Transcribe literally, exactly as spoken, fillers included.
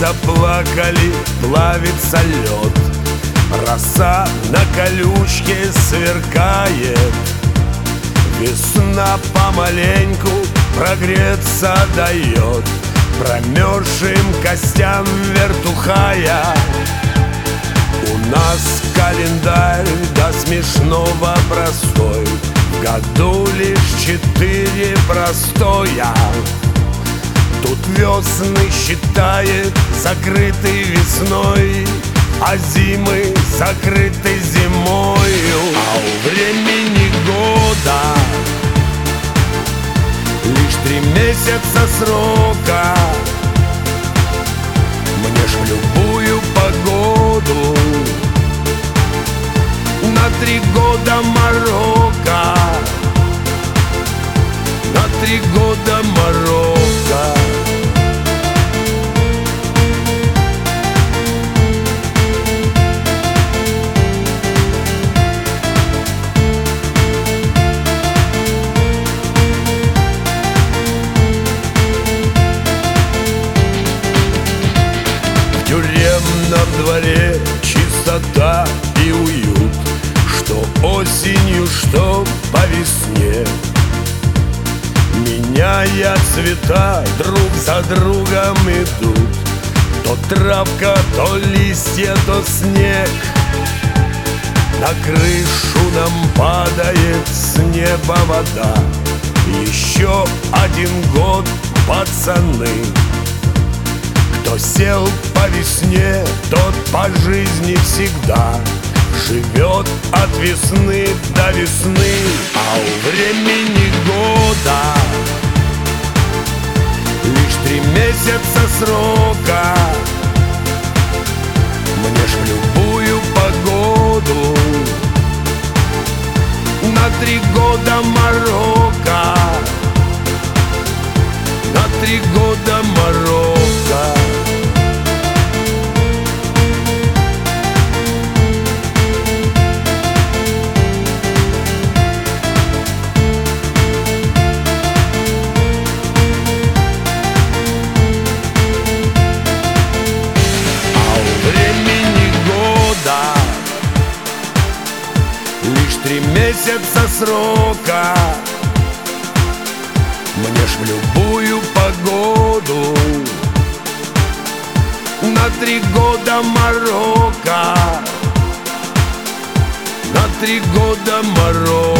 заплакали, плавится лед. Роса на колючке сверкает. Весна помаленьку прогреться дает промерзшим костям вертухая. У нас календарь до смешного простой, в году лишь четыре простоя. Тут весны считает закрытой весной, а зимы закрыты зимою. А у времени года лишь три месяца срока. Мне ж в любую погоду на три года Марокко, на три года Марокко. В тюремном дворе чистота и уют, что осенью, что по весне. Меняя цвета, друг за другом идут то травка, то листья, то снег. На крышу нам падает с неба вода. Еще один год, пацаны. Кто сел по весне, тот по жизни всегда живет от весны до весны. А у времени года лишь три месяца срока. Мне ж в любую погоду на три года Марокко, на три года Марокко. Лишь три месяца срока. Мне ж в любую погоду на три года Марокко, на три года Марокко.